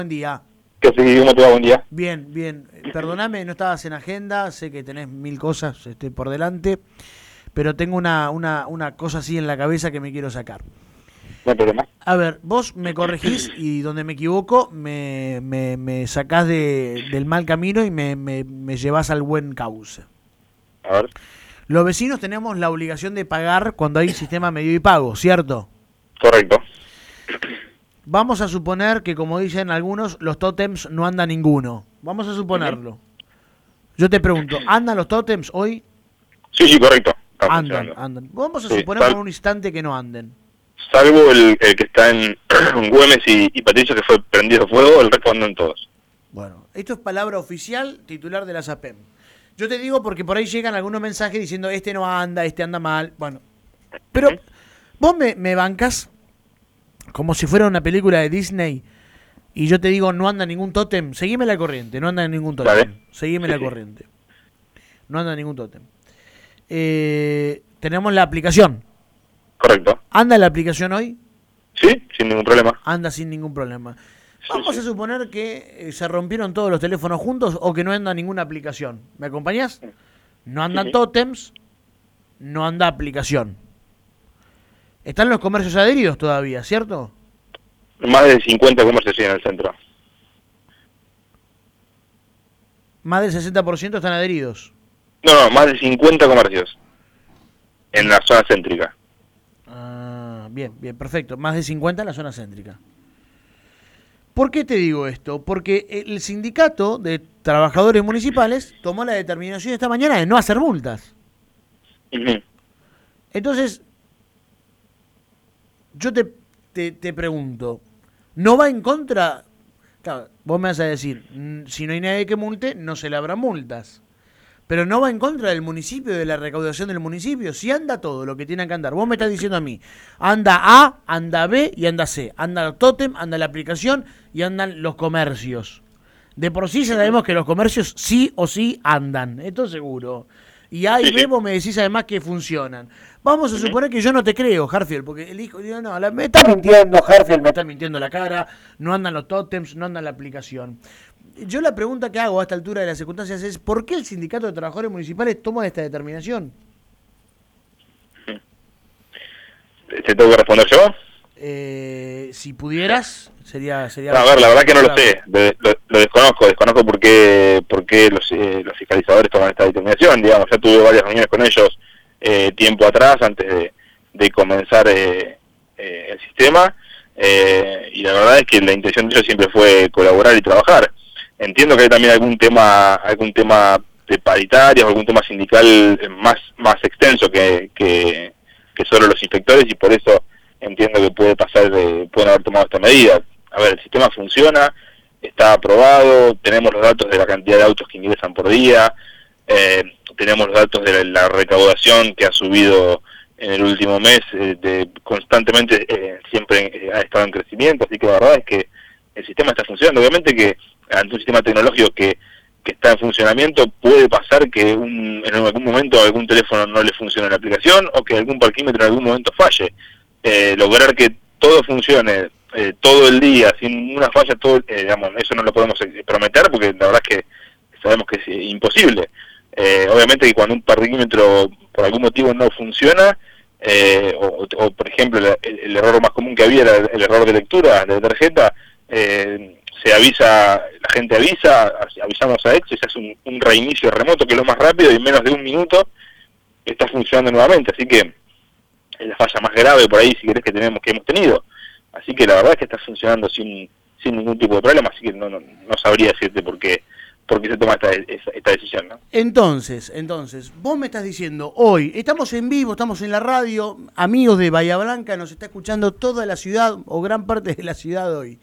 Buen día. ¿Qué sé? ¿Cómo te va? Buen día. Bien, bien. Perdóname, no estabas en agenda, sé que tenés mil cosas por delante, pero tengo una cosa así en la cabeza que me quiero sacar. No hay problema. A ver, vos me corregís y donde me equivoco me sacás del mal camino y me llevás al buen cauce. A ver. Los vecinos tenemos la obligación de pagar cuando hay sistema medido y pago, ¿cierto? Correcto. Vamos a suponer que, como dicen algunos, los tótems no anda ninguno. Vamos a suponerlo. Yo te pregunto, ¿andan los tótems hoy? Sí, correcto. Está Andan, funcionando. andan. Vamos a Sí, suponer por un instante que no anden. salvo el que está en Güemes y Patricio, que fue prendido fuego, el resto andan todos. Bueno, esto es palabra oficial, titular de la SAPEM. Yo te digo porque por ahí llegan algunos mensajes diciendo este no anda, este anda mal. Bueno, pero vos me bancás como si fuera una película de Disney y yo te digo no anda ningún tótem. Seguime la corriente, no anda ningún tótem. Dale. Seguime Sí, la sí. corriente. No anda ningún tótem. Tenemos la aplicación. Correcto. ¿Anda la aplicación hoy? Sí, sin ningún problema. Anda sin ningún problema. Sí, Vamos sí. a suponer que se rompieron todos los teléfonos juntos o que no anda ninguna aplicación. ¿Me acompañás? No andan Sí. tótems, no anda aplicación. Están los comercios adheridos todavía, ¿cierto? Más de 50 comercios en el centro. Más del 60% están adheridos. No, más de 50 comercios en la zona céntrica. Ah, bien, bien, perfecto. Más de 50 en la zona céntrica. ¿Por qué te digo esto? Porque el sindicato de trabajadores municipales tomó la determinación esta mañana de no hacer multas. Ujú. Entonces, yo te pregunto, ¿no va en contra? Claro, vos me vas a decir, si no hay nadie que multe, no se le habrá multas. Pero no va en contra del municipio, de la recaudación del municipio. Si anda todo lo que tiene que andar, vos me estás diciendo a mí, anda A, anda B y anda C. Anda el tótem, anda la aplicación y andan los comercios. De por sí ya sabemos que los comercios sí o sí andan, esto seguro. Y A y Sí, B sí. vos me decís además que funcionan. Vamos a suponer que yo no te creo, Harfield, porque el hijo digo, no, me está mintiendo, Harfield, me está mintiendo la cara, no andan los tótems, no anda la aplicación. Yo la pregunta que hago a esta altura de las circunstancias es, ¿por qué el Sindicato de Trabajadores Municipales toma esta determinación? ¿Te tengo que responder yo? Si pudieras, sería No, a ver, la verdad que no lo sé, lo desconozco por qué los fiscalizadores toman esta determinación, digamos, ya tuve varias reuniones con ellos tiempo atrás, antes de comenzar el sistema, y la verdad es que la intención de ellos siempre fue colaborar y trabajar. Entiendo que hay también algún tema de paritarias o algún tema sindical más extenso que solo los inspectores, y por eso entiendo que pueden haber tomado esta medida. A ver, el sistema funciona, está aprobado, tenemos los datos de la cantidad de autos que ingresan por día, tenemos los datos de la recaudación que ha subido en el último mes, constantemente siempre ha estado en crecimiento, así que la verdad es que el sistema está funcionando. Obviamente que ante un sistema tecnológico que está en funcionamiento, puede pasar que en algún momento algún teléfono no le funcione la aplicación o que algún parquímetro en algún momento falle. Lograr que todo funcione todo el día sin una falla, digamos, eso no lo podemos prometer porque la verdad es que sabemos que es imposible. Obviamente que cuando un parquímetro por algún motivo no funciona, o por ejemplo el error más común que había era el error de lectura de la tarjeta, se avisa, la gente avisamos a Exo y se hace un reinicio remoto que es lo más rápido y en menos de un minuto está funcionando nuevamente, así que es la falla más grave por ahí, si querés, que hemos tenido. Así que la verdad es que está funcionando sin ningún tipo de problema, así que no sabría decirte por qué se toma esta decisión, ¿no? Entonces, vos me estás diciendo, hoy, estamos en vivo, estamos en la radio, amigos de Bahía Blanca, nos está escuchando toda la ciudad, o gran parte de la ciudad hoy.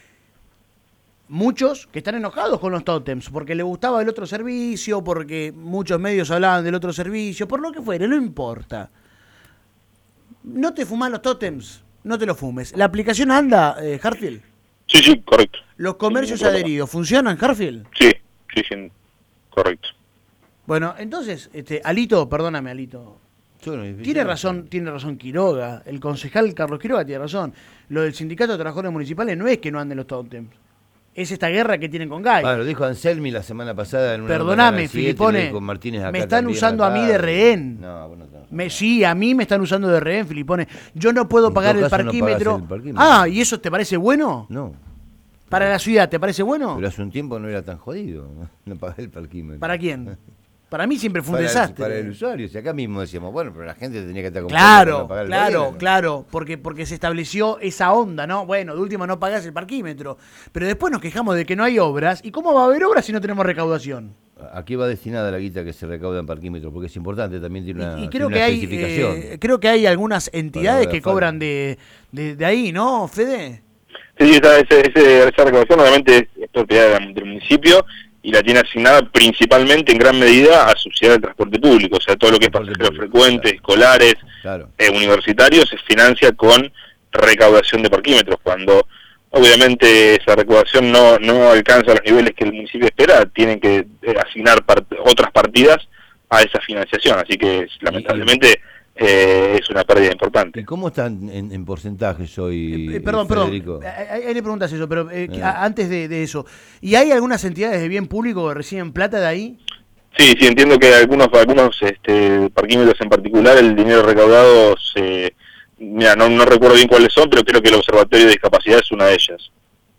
Muchos que están enojados con los tótems, porque les gustaba el otro servicio, porque muchos medios hablaban del otro servicio, por lo que fuere, no importa. No te fumas los tótems, no te los fumes. ¿La aplicación anda, Harfield? Sí, correcto. ¿Los comercios Sin ningún problema. adheridos funcionan, Harfield? Sí, correcto. Bueno, entonces, Alito, perdóname, Alito. Tiene razón Quiroga, el concejal Carlos Quiroga tiene razón. Lo del Sindicato de Trabajadores Municipales no es que no anden los tótems. es esta guerra que tienen con Gay. Bueno, lo dijo Anselmi la semana pasada en una Perdóname, Filipone, me están usando a mí de rehén. No, bueno, Sí, a mí me están usando de rehén, Filipone. Yo no puedo pagar el parquímetro. No parquímetro. Ah, ¿y eso te parece bueno? No. ¿Para la ciudad te parece bueno? Pero hace un tiempo no era tan jodido, no pagar el parquímetro. ¿Para quién? Para mí siempre fue un para desastre. Para el usuario. Si acá mismo decíamos, bueno, pero la gente tenía que estar comprando. Claro, porque se estableció esa onda, ¿no? Bueno, de última no pagás el parquímetro. Pero después nos quejamos de que no hay obras. ¿Y cómo va a haber obras si no tenemos recaudación? ¿A qué va destinada la guita que se recauda en parquímetro? Porque es importante, también tiene una, y creo tiene que una especificación. creo que hay algunas entidades que cobran de ahí, ¿no, Fede? Sí, esa recaudación obviamente es propiedad del municipio y la tiene asignada principalmente en gran medida a subsidiar el transporte público, o sea, todo lo que es pasajeros frecuentes, escolares, universitarios, se financia con recaudación de parquímetros. Cuando obviamente esa recaudación no alcanza los niveles que el municipio espera, tienen que asignar otras partidas a esa financiación, así que lamentablemente es una pérdida importante. ¿Y cómo están en porcentajes hoy, perdón, Federico? Ahí le preguntas eso, pero antes de eso, ¿y hay algunas entidades de bien público que reciben plata de ahí? Sí, entiendo que algunos parquímetros en particular, el dinero recaudado mira, no recuerdo bien cuáles son, pero creo que el Observatorio de Discapacidad es una de ellas.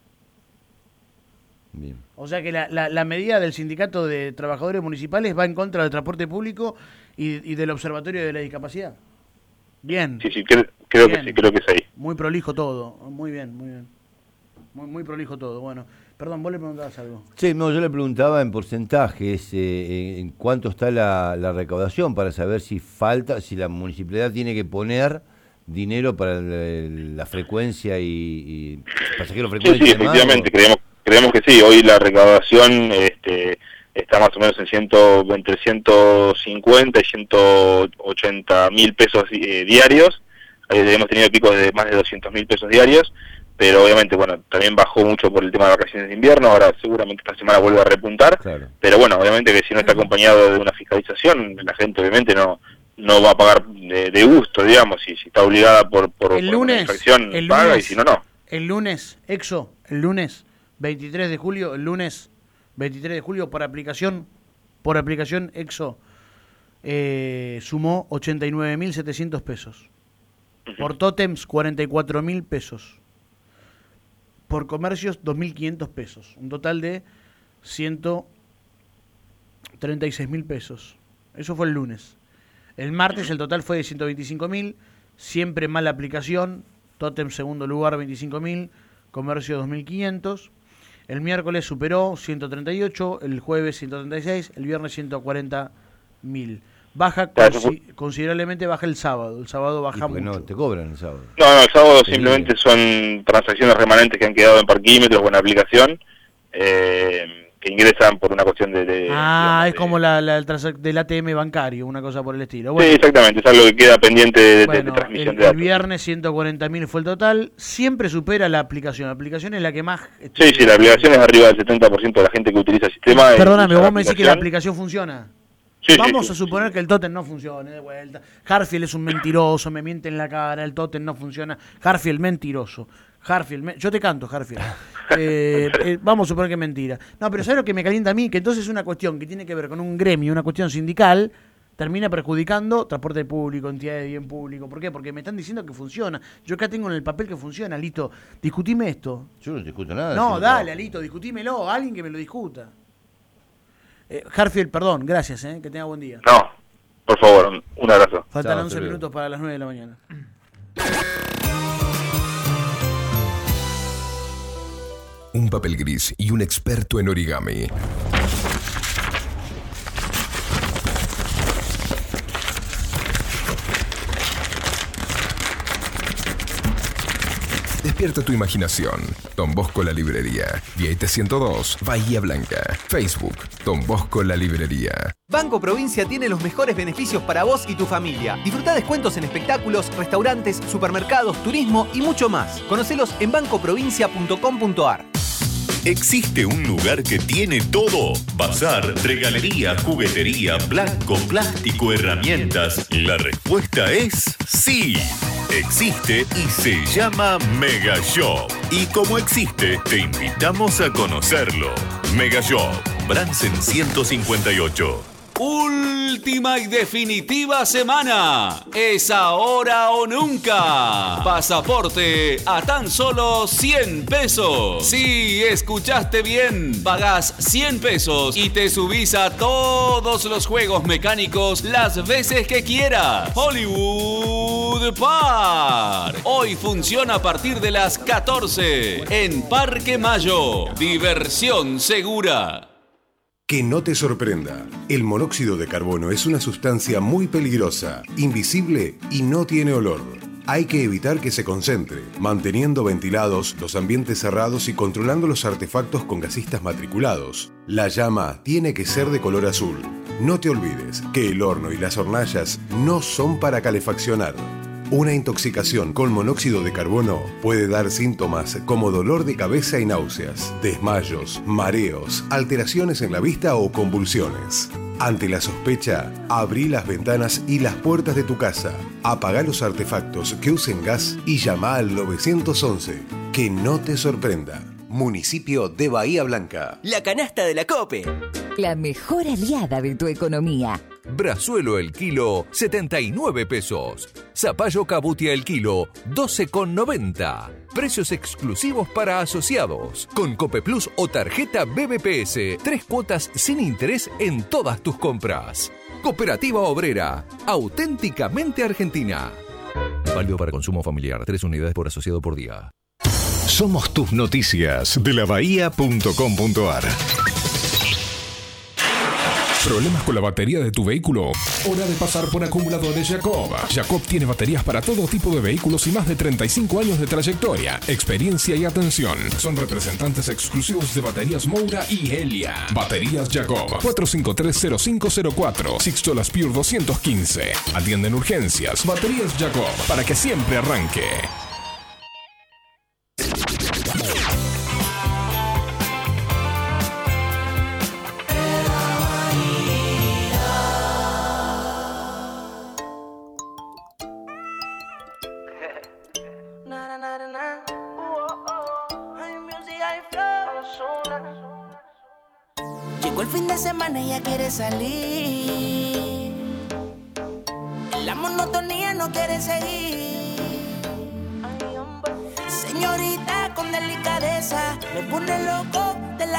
Bien. O sea que la medida del Sindicato de Trabajadores Municipales va en contra del transporte público y del Observatorio de la Discapacidad. Bien. Sí, creo que sí, creo que es ahí. Muy prolijo todo, muy bien. Muy prolijo todo, bueno. Perdón, vos le preguntabas algo. Sí, no, yo le preguntaba en porcentajes, en cuánto está la recaudación, para saber si la municipalidad tiene que poner dinero para la frecuencia y pasajeros frecuentes. Sí, efectivamente, creemos que sí. Hoy la recaudación está más o menos entre 150 y 180 mil pesos diarios. Hemos tenido picos de más de 200 mil pesos diarios, pero obviamente, bueno, también bajó mucho por el tema de vacaciones de invierno. Ahora seguramente esta semana vuelve a repuntar, claro. Pero bueno, obviamente que si no está acompañado de una fiscalización, la gente obviamente no va a pagar de gusto, digamos, si está obligada por una infracción, paga, y si no, no. El lunes, el lunes 23 de julio, por aplicación EXO, sumó 89.700 pesos. Por tótems, 44.000 pesos. Por comercios, 2.500 pesos. Un total de 136.000 pesos. Eso fue el lunes. El martes el total fue de 125.000, siempre mala aplicación, tótem segundo lugar 25.000, comercio 2.500. El miércoles superó 138, el jueves 136, el viernes 140.000. Baja considerablemente, baja el sábado baja mucho. No te cobran el sábado. No, el sábado simplemente son transacciones remanentes que han quedado en parquímetros o en aplicación, que ingresan por una cuestión es como del ATM bancario, una cosa por el estilo. Bueno, sí, exactamente, es algo que queda pendiente de transmisión de datos. El viernes 140.000 fue el total, siempre supera la aplicación. La aplicación es la que más... Sí, la aplicación es arriba del 70% de la gente que utiliza el sistema. Perdóname, vos me decís que la aplicación funciona. Vamos a suponer que el tótem no funcione de vuelta. Harfield es un mentiroso, me miente en la cara, el tótem no funciona. Harfield, mentiroso. Yo te canto, Harfield. Vamos a suponer que es mentira. No, pero ¿sabes lo que me calienta a mí? Que entonces una cuestión que tiene que ver con un gremio, una cuestión sindical, termina perjudicando transporte público, entidades de bien público. ¿Por qué? Porque me están diciendo que funciona. Yo acá tengo en el papel que funciona, Alito. Discutime esto. Yo no discuto nada. No, dale, Alito, discutímelo. Alguien que me lo discuta. Harfield, perdón, gracias, que tenga buen día. No, por favor, un abrazo. Faltan 11 minutos para las 9 de la mañana. Un papel gris y un experto en origami. Despierta tu imaginación. Don Bosco la Librería. Vieite 102, Bahía Blanca. Facebook, Don Bosco la Librería. Banco Provincia tiene los mejores beneficios para vos y tu familia. Disfruta descuentos en espectáculos, restaurantes, supermercados, turismo y mucho más. Conocelos en bancoprovincia.com.ar. Existe un lugar que tiene todo: bazar, regalería, juguetería, blanco, plástico, herramientas. La respuesta es sí. existe y se llama Mega Shop. Y como existe, te invitamos a conocerlo. Mega Shop, Bransen 158. Última y definitiva semana. Es ahora o nunca. Pasaporte a tan solo 100 pesos. Sí, escuchaste bien. Pagás 100 pesos y te subís a todos los juegos mecánicos las veces que quieras. Hollywood Park. Hoy funciona a partir de las 14 en Parque Mayo. Diversión segura. Que no te sorprenda. El monóxido de carbono es una sustancia muy peligrosa, invisible y no tiene olor. Hay que evitar que se concentre, manteniendo ventilados los ambientes cerrados y controlando los artefactos con gasistas matriculados. La llama tiene que ser de color azul. No te olvides que el horno y las hornallas no son para calefaccionar. Una intoxicación con monóxido de carbono puede dar síntomas como dolor de cabeza y náuseas, desmayos, mareos, alteraciones en la vista o convulsiones. Ante la sospecha, abrí las ventanas y las puertas de tu casa, apagá los artefactos que usen gas y llama al 911. Que no te sorprenda. Municipio de Bahía Blanca. La canasta de la COPE. La mejor aliada de tu economía. Brazuelo el kilo, 79 pesos. Zapallo Cabutia el kilo, 12,90. Precios exclusivos para asociados. Con Cope Plus o tarjeta BBPS. 3 cuotas sin interés en todas tus compras. Cooperativa Obrera. Auténticamente argentina. Válido para consumo familiar. 3 unidades por asociado por día. Somos tus noticias de lavahía.com.ar. ¿Problemas con la batería de tu vehículo? Hora de pasar por Acumuladores Jacob. Jacob tiene baterías para todo tipo de vehículos y más de 35 años de trayectoria, experiencia y atención. Son representantes exclusivos de baterías Moura y Helia. Baterías Jacob, 4530504, Sixto Las Pure 215. Atienden urgencias. Baterías Jacob, para que siempre arranque. Llegó el fin de semana y ella quiere salir. La monotonía no quiere seguir. Señorita con delicadeza me pone loco de la